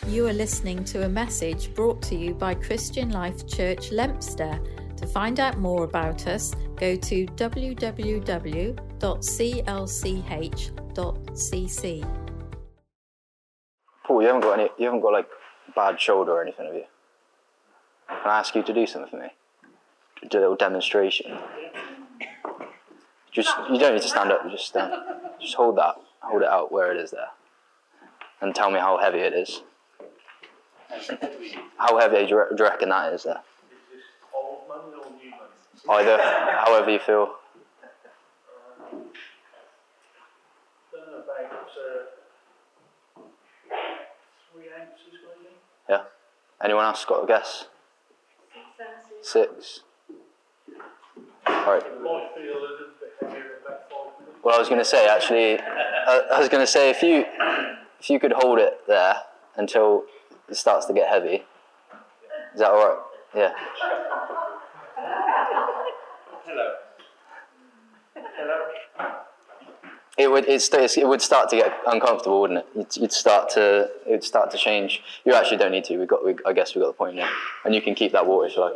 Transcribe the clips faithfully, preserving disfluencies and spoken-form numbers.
You are listening to a message brought to you by Christian Life Church Lempster. To find out more about us, go to w w w dot c l c h dot c c. Paul, you haven't got any. You haven't got like bad shoulder or anything, have you? Can I ask you to do something for me? Do a little demonstration. Just you don't need to stand up. You just stand. Just hold that. Hold it out where it is there, and tell me how heavy it is. How heavy do you, re- do you reckon that is there? Old money or new money? Either, however you feel. Uh, don't know, about uh, three ounces maybe. Yeah. Anyone else got a guess? Six. All right. It might feel a little bit heavier in about five minutes. Well, I was going to say actually, I, I was going to say if you if you could hold it there until it starts to get heavy. Is that all right? Yeah. Hello. Hello. It would it, st- it would start to get uncomfortable, wouldn't it? You'd, you'd start to it would start to change. You actually don't need to. We got we, I guess we got the point now, and you can keep that water if you like.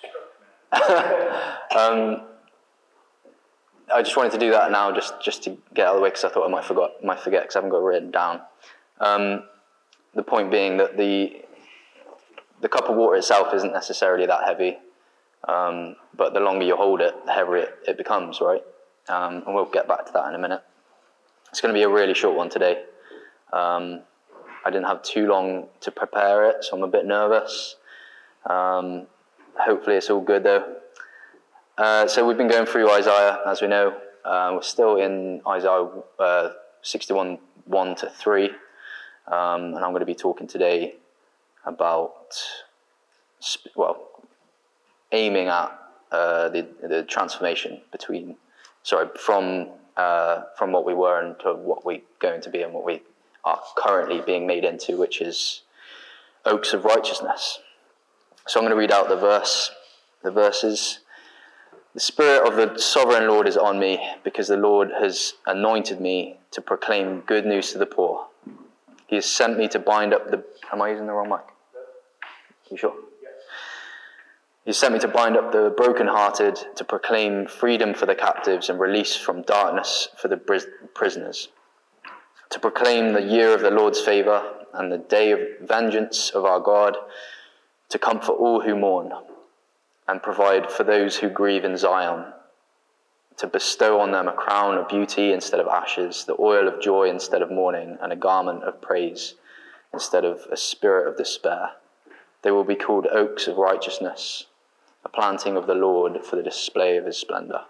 um, I just wanted to do that now, just, just to get out of the way, because I thought I might forgot might forget because I haven't got it written down. Um, the point being that the the cup of water itself isn't necessarily that heavy, um, but the longer you hold it, the heavier it, it becomes, right? Um, and we'll get back to that in a minute. It's going to be a really short one today. Um, I didn't have too long to prepare it, so I'm a bit nervous. Um, hopefully it's all good though. Uh, so we've been going through Isaiah, as we know. Uh, we're still in Isaiah uh, sixty-one, one to three. Um, and I'm going to be talking today about, well, aiming at uh, the, the transformation between, sorry, from uh, from what we were into what we're going to be and what we are currently being made into, which is oaks of righteousness. So I'm going to read out the verse, the verses. The Spirit of the Sovereign Lord is on me, because the Lord has anointed me to proclaim good news to the poor. He has sent me to bind up the... Am I using the wrong mic? You sure? Yes. He has sent me to bind up the brokenhearted, to proclaim freedom for the captives and release from darkness for the prisoners, to proclaim the year of the Lord's favour and the day of vengeance of our God, to comfort all who mourn and provide for those who grieve in Zion, to bestow on them a crown of beauty instead of ashes, the oil of joy instead of mourning, and a garment of praise instead of a spirit of despair. They will be called oaks of righteousness, a planting of the Lord for the display of his splendour.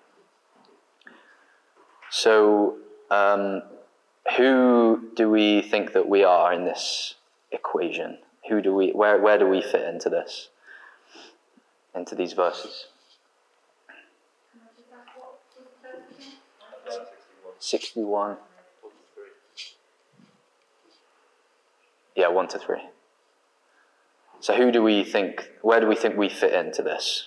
So, um, who do we think that we are in this equation? Who do we? Where where do we fit into this? Into these verses? Sixty-one. Yeah, one to three. So who do we think, where do we think we fit into this?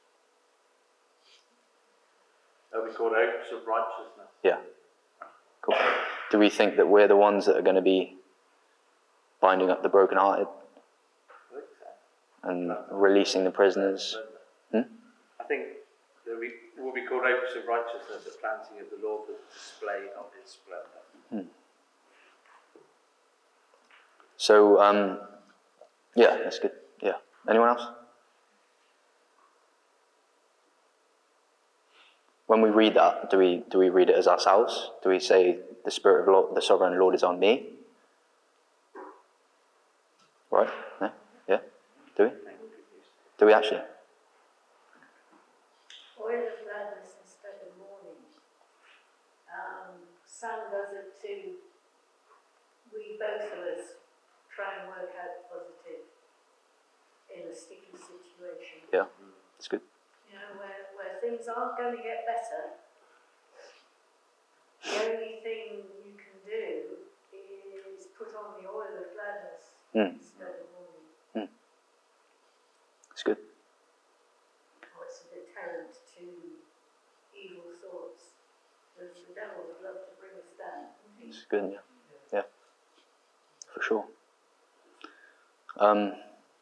Are we called oaks of righteousness? Yeah. Cool. Do we think that we're the ones that are going to be binding up the brokenhearted I think so. and releasing the prisoners? Hmm? I think that we will be called oaks of righteousness, the planting of the Lord, the display of his splendour. Hmm. So, um, yeah, that's good. Yeah. Anyone else? When we read that, do we do we read it as ourselves? Do we say the Spirit of Lord, the Sovereign Lord is on me? Right? No? Yeah? Do we? Do we actually? Oil of gladness instead of mourning. Um, Sam does it too. We both of us try and work out positive in a sticky situation. Yeah, it's good. You know, where, where things aren't going to get better, the only thing you can do is put on the oil of gladness Mm. instead of mourning. Mm. It's good. Or it's a deterrent to evil thoughts. Because the devil would love to bring us down. It's good, yeah. Yeah, for sure. Um,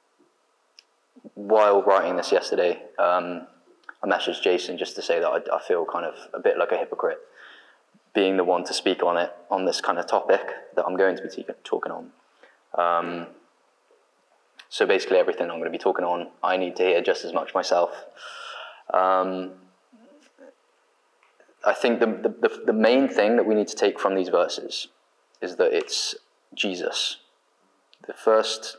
while writing this yesterday, um, I messaged Jason just to say that I, I feel kind of a bit like a hypocrite being the one to speak on it, on this kind of topic that I'm going to be t- talking on. Um, so basically everything I'm going to be talking on, I need to hear just as much myself. Um, I think the, the, the main thing that we need to take from these verses is that it's Jesus. The first,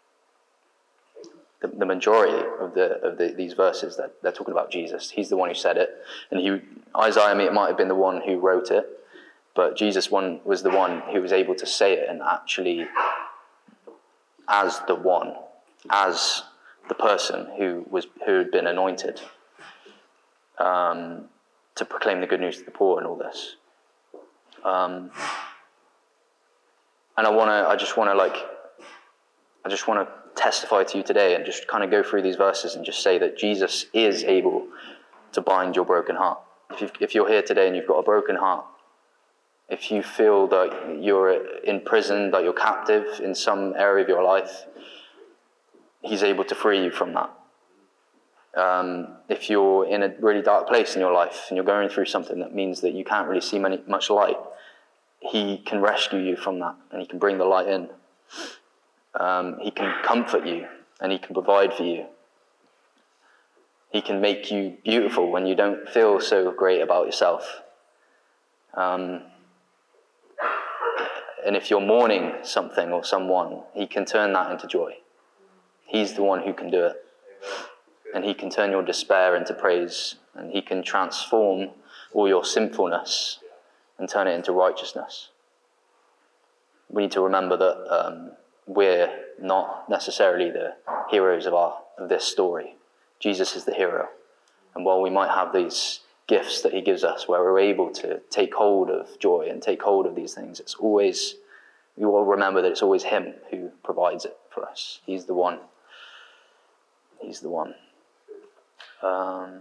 the, the majority of the of the, these verses, that they're talking about Jesus. He's the one who said it, and he Isaiah it might have been the one who wrote it, but Jesus one was the one who was able to say it and actually, as the one, as the person who was who had been anointed um, to proclaim the good news to the poor and all this. Um, and I want to, I just want to like, I just want to testify to you today and just kind of go through these verses and just say that Jesus is able to bind your broken heart. If, you've, if you're here today and you've got a broken heart, if you feel that you're in prison, that you're captive in some area of your life, he's able to free you from that. Um, if you're in a really dark place in your life and you're going through something that means that you can't really see many, much light, he can rescue you from that and he can bring the light in. Um, he can comfort you and he can provide for you. He can make you beautiful when you don't feel so great about yourself. Um, and if you're mourning something or someone, he can turn that into joy. He's the one who can do it. And he can turn your despair into praise. And he can transform all your sinfulness and turn it into righteousness. We need to remember that um, we're not necessarily the heroes of our of this story. Jesus is the hero. And while we might have these gifts that he gives us where we're able to take hold of joy and take hold of these things, it's always, we will remember that it's always him who provides it for us. He's the one. He's the one. Um,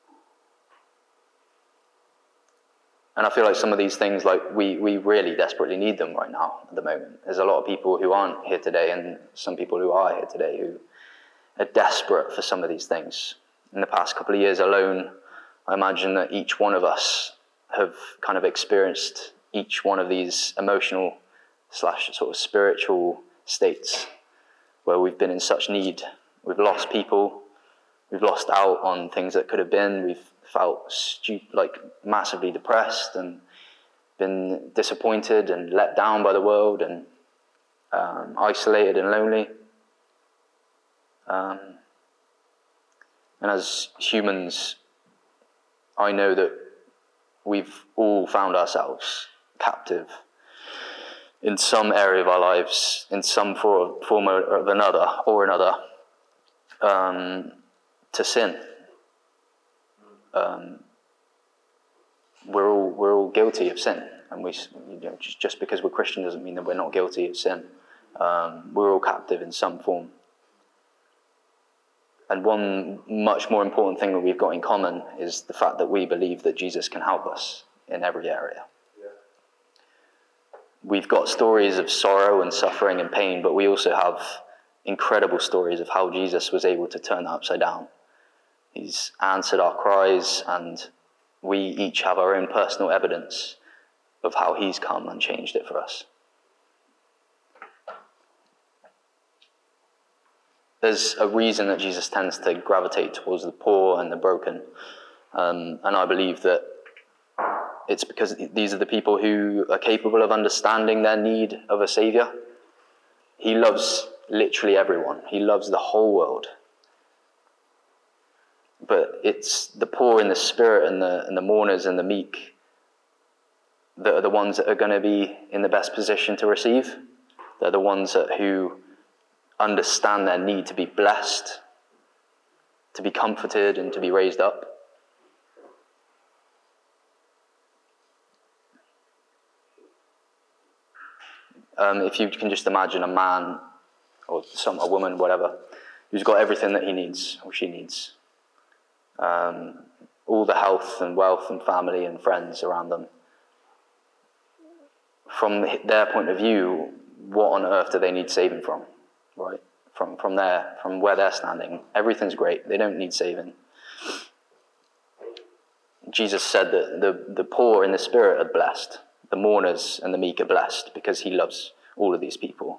and I feel like some of these things, like we, we really desperately need them right now at the moment. There's a lot of people who aren't here today and some people who are here today who are desperate for some of these things. In the past couple of years alone, I imagine that each one of us have kind of experienced each one of these emotional slash sort of spiritual states where we've been in such need. We've lost people. We've lost out on things that could have been. We've felt stu- like massively depressed and been disappointed and let down by the world and um, isolated and lonely. Um, and as humans, I know that we've all found ourselves captive in some area of our lives, in some form, form of another or another, um, to sin. Um, we're all we're all guilty of sin, and we you know, just just because we're Christian doesn't mean that we're not guilty of sin. Um, we're all captive in some form. And one much more important thing that we've got in common is the fact that we believe that Jesus can help us in every area. Yeah. We've got stories of sorrow and suffering and pain, but we also have incredible stories of how Jesus was able to turn that upside down. He's answered our cries, and we each have our own personal evidence of how he's come and changed it for us. There's a reason that Jesus tends to gravitate towards the poor and the broken. Um, and I believe that it's because these are the people who are capable of understanding their need of a saviour. He loves literally everyone. He loves the whole world. But it's the poor in the spirit and the, and the mourners and the meek that are the ones that are going to be in the best position to receive. They're the ones that who understand their need to be blessed, to be comforted, and to be raised up. Um, if you can just imagine a man or some a woman, whatever, who's got everything that he needs or she needs, um, all the health and wealth and family and friends around them. From their point of view, what on earth do they need saving from? Right? from, from there, from where they're standing. Everything's great. They don't need saving. Jesus said that the, the poor in the spirit are blessed. The mourners and the meek are blessed because he loves all of these people.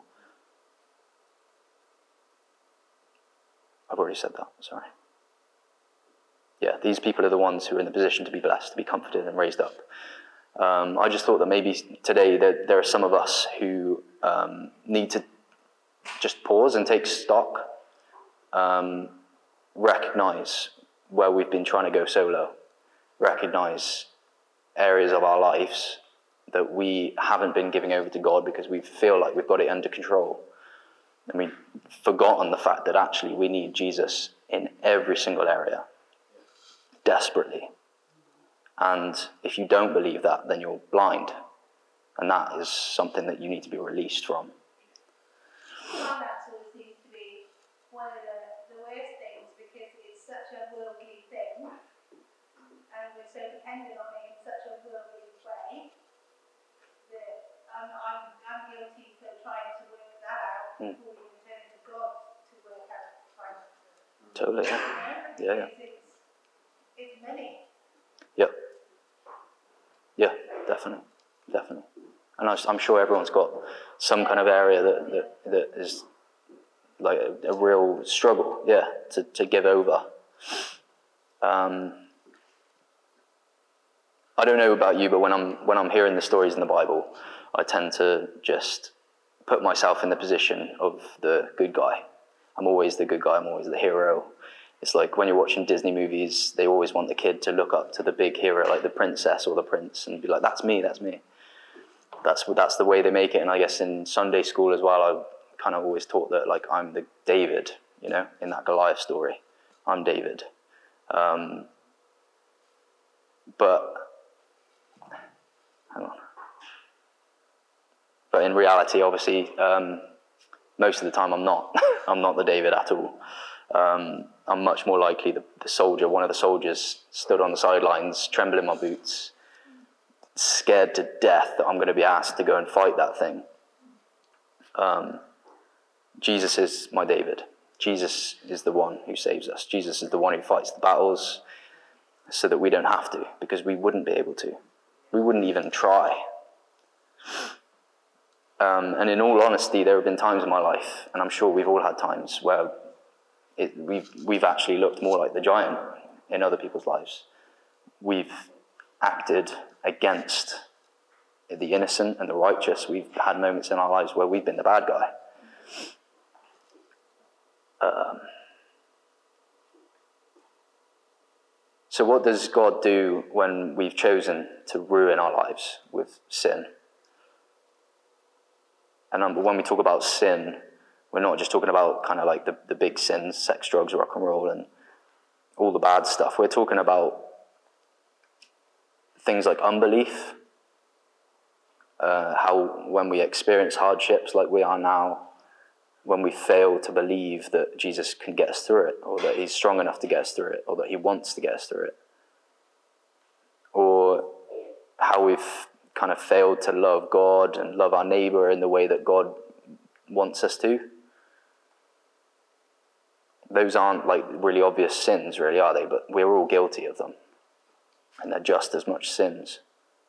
I've already said that, sorry. Yeah, these people are the ones who are in the position to be blessed, to be comforted and raised up. Um, I just thought that maybe today there, there are some of us who um, need to just pause and take stock, um, recognize where we've been trying to go solo, recognize areas of our lives that we haven't been giving over to God because we feel like we've got it under control. And we've forgotten the fact that actually we need Jesus in every single area, desperately. And if you don't believe that, then you're blind. And that is something that you need to be released from. Finance always seems to be one of the, the worst things because it's such a worldly thing. And we're so dependent on it in such a worldly way that I'm, I'm, I'm guilty for trying to work that out Mm. before you turn to God to work out finances. Totally, yeah. Yeah, yeah. It's, it's money. Yep. Yeah, definitely. Definitely. And I, I'm sure everyone's got some kind of area that, that, that is like a, a real struggle, yeah, to, to give over. Um, I don't know about you, but when I'm when I'm hearing the stories in the Bible, I tend to just put myself in the position of the good guy. I'm always the good guy, I'm always the hero. It's like when you're watching Disney movies, they always want the kid to look up to the big hero, like the princess or the prince, and be like, that's me, that's me. That's that's the way they make it. And I guess in Sunday school as well, I kind of always taught that, like, I'm the David, you know, in that Goliath story. I'm David. Um, but, hang on. But in reality, obviously, um, most of the time I'm not. I'm not the David at all. Um, I'm much more likely the, the soldier, one of the soldiers stood on the sidelines, trembling my boots, scared to death that I'm going to be asked to go and fight that thing. Um, Jesus is my David. Jesus is the one who saves us. Jesus is the one who fights the battles so that we don't have to, because we wouldn't be able to. We wouldn't even try. Um, and in all honesty, there have been times in my life, and I'm sure we've all had times, where it, we've, we've actually looked more like the giant in other people's lives. We've acted against the innocent and the righteous. We've had moments in our lives where we've been the bad guy. Um, so what does God do when we've chosen to ruin our lives with sin? And when we talk about sin, we're not just talking about kind of like the, the big sins, sex, drugs, rock and roll, and all the bad stuff. We're talking about things like unbelief, uh, how when we experience hardships like we are now, when we fail to believe that Jesus can get us through it, or that he's strong enough to get us through it, or that he wants to get us through it, or how we've kind of failed to love God and love our neighbor in the way that God wants us to. Those aren't like really obvious sins, really, are they? But we're all guilty of them. And they're just as much sins.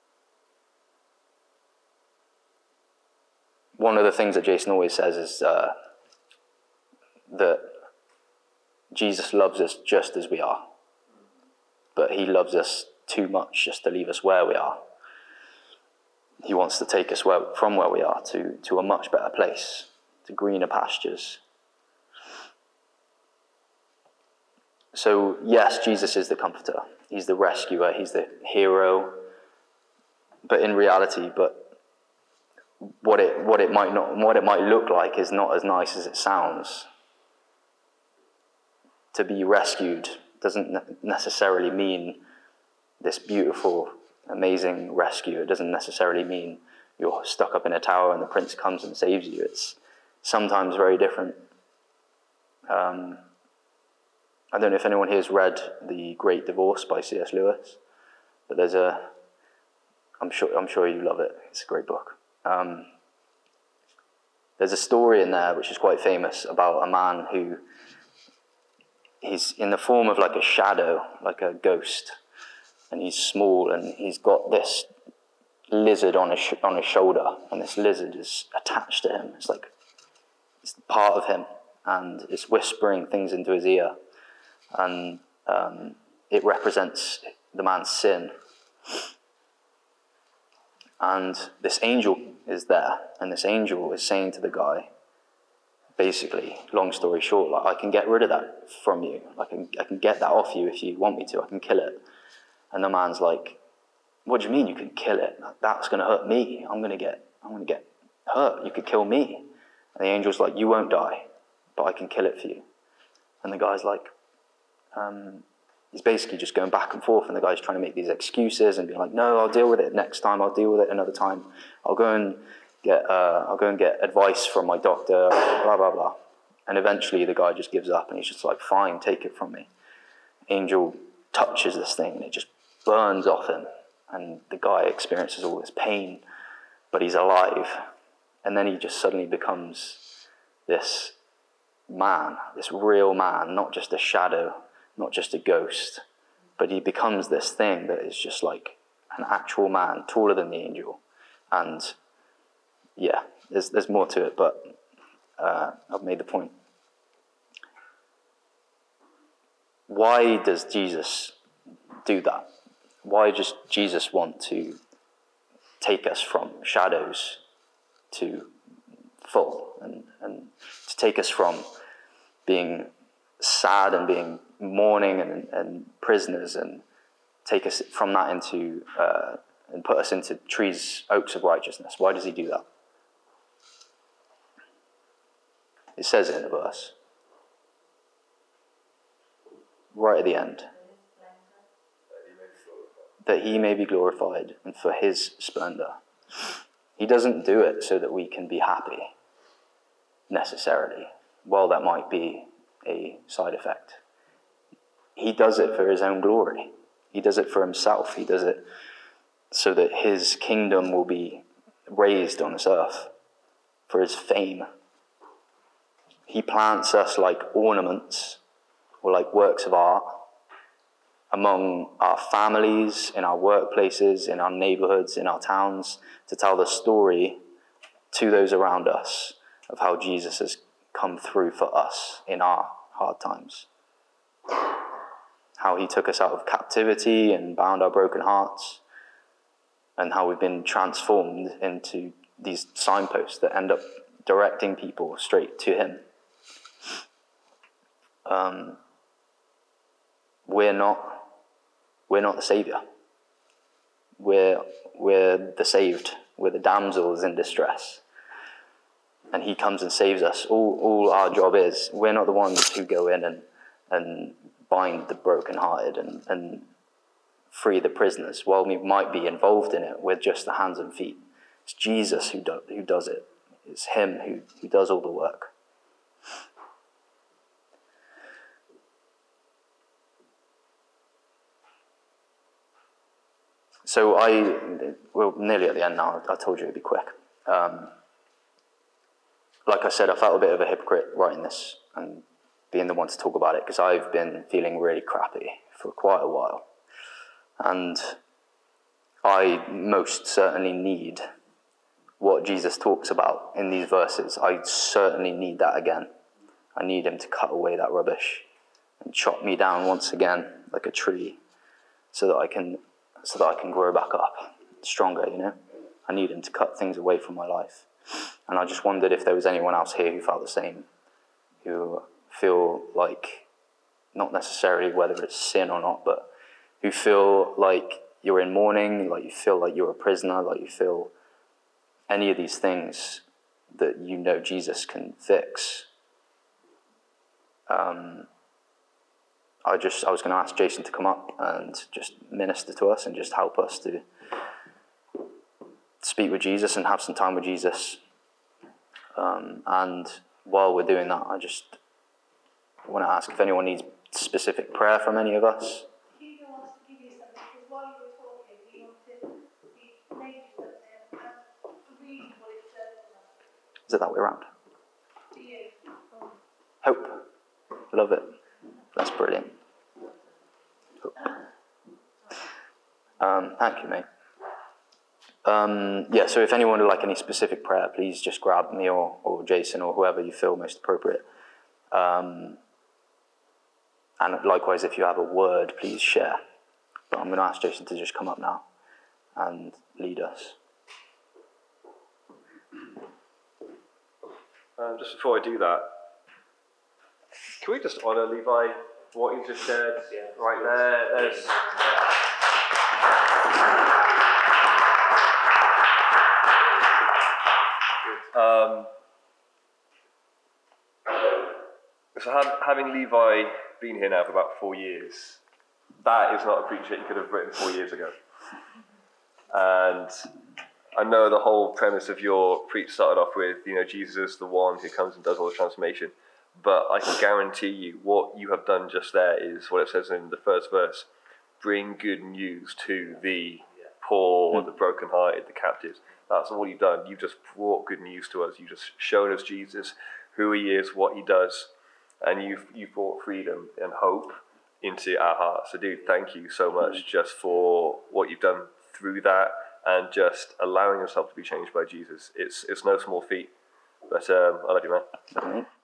One of the things that Jason always says is uh, that Jesus loves us just as we are. But he loves us too much just to leave us where we are. He wants to take us where, from where we are to, to a much better place, to greener pastures. So, yes, Jesus is the comforter. He's the rescuer. He's the hero. But in reality, but what it what it might not what it might look like is not as nice as it sounds. To be rescued doesn't necessarily mean this beautiful, amazing rescue. It doesn't necessarily mean you're stuck up in a tower and the prince comes and saves you. It's sometimes very different. Um, I don't know if anyone here has read The Great Divorce by C S Lewis, but there's a, I'm sure I'm sure you love it. It's a great book. Um, There's a story in there which is quite famous about a man who he's in the form of like a shadow, like a ghost, and he's small and he's got this lizard on his sh- on his shoulder, and this lizard is attached to him. It's like it's part of him, and it's whispering things into his ear, and um, it represents the man's sin. And this angel is there, and this angel is saying to the guy, basically, long story short, like, I can get rid of that from you. I can, I can get that off you if you want me to. I can kill it. And the man's like, what do you mean you can kill it? That's going to hurt me. I'm going to get, I'm going to get hurt. You could kill me. And the angel's like, you won't die, but I can kill it for you. And the guy's like, um, he's basically just going back and forth, and the guy's trying to make these excuses and being like, no, I'll deal with it next time. I'll deal with it another time. I'll go and get, uh, I'll go and get advice from my doctor, blah, blah, blah. And eventually the guy just gives up, and he's just like, fine, take it from me. Angel touches this thing, and it just burns off him. And the guy experiences all this pain, but he's alive. And then he just suddenly becomes this man, this real man, not just a shadow, not just a ghost, but he becomes this thing that is just like an actual man, taller than the angel. And yeah, there's there's more to it, but uh, I've made the point. Why does Jesus do that? Why does Jesus want to take us from shadows to full, and, and to take us from being sad and being mourning and, and prisoners, and take us from that into uh, and put us into trees, oaks of righteousness? Why does he do that? It says it in the verse, right at the end, that he may be glorified and for his splendor. He doesn't do it so that we can be happy, necessarily. Well, that might be a side effect. He does it for his own glory. He does it for himself. He does it so that his kingdom will be raised on this earth, for his fame. He plants us like ornaments or like works of art among our families, in our workplaces, in our neighborhoods, in our towns, to tell the story to those around us of how Jesus has come through for us in our hard times. How he took us out of captivity and bound our broken hearts, and how we've been transformed into these signposts that end up directing people straight to him. Um, we're not we're not the Saviour. We're we're the saved. We're the damsels in distress. And he comes and saves us. All all our job is, we're not the ones who go in and and bind the brokenhearted and, and free the prisoners. While we might be involved in it, we're just the hands and feet. It's Jesus who do, who does it. It's him who, who does all the work. So I, we're nearly at the end now. I told you it'd be quick. Um, like I said, I felt a bit of a hypocrite writing this and being the one to talk about it, because I've been feeling really crappy for quite a while. And I most certainly need what Jesus talks about in these verses. I certainly need that again. I need him to cut away that rubbish and chop me down once again like a tree, so that I can so that I can grow back up stronger, you know? I need him to cut things away from my life. And I just wondered if there was anyone else here who felt the same, who feel like, not necessarily whether it's sin or not, but who feel like you're in mourning, like you feel like you're a prisoner, like you feel any of these things that you know Jesus can fix. Um, I just I was going to ask Jason to come up and just minister to us and just help us to speak with Jesus and have some time with Jesus. Um, and while we're doing that, I just want to ask if anyone needs specific prayer from any of us. Hugo wants to give you something, because while you were talking, he wanted these pages up there and read what it says. Is it that way around? Hope. Love it. That's brilliant. Hope. Um, thank you, mate. Um, yeah, so if anyone would like any specific prayer, please just grab me or, or Jason or whoever you feel most appropriate. Um, and likewise, if you have a word, please share. But I'm going to ask Jason to just come up now and lead us. Um, just before I do that, can we just honour Levi for what he just shared right there? There's... Um, so have, having Levi been here now for about four years, that is not a preacher you could have written four years ago. And I know the whole premise of your preach started off with, you know, Jesus is the one who comes and does all the transformation. But I can guarantee you what you have done just there is what it says in the first verse. Bring good news to the poor, the brokenhearted, the captives. That's all you've done. You've just brought good news to us. You've just shown us Jesus, who he is, what he does. And you've, you've brought freedom and hope into our hearts. So dude, thank you so much just for what you've done through that and just allowing yourself to be changed by Jesus. It's it's no small feat. But um, I love you, man.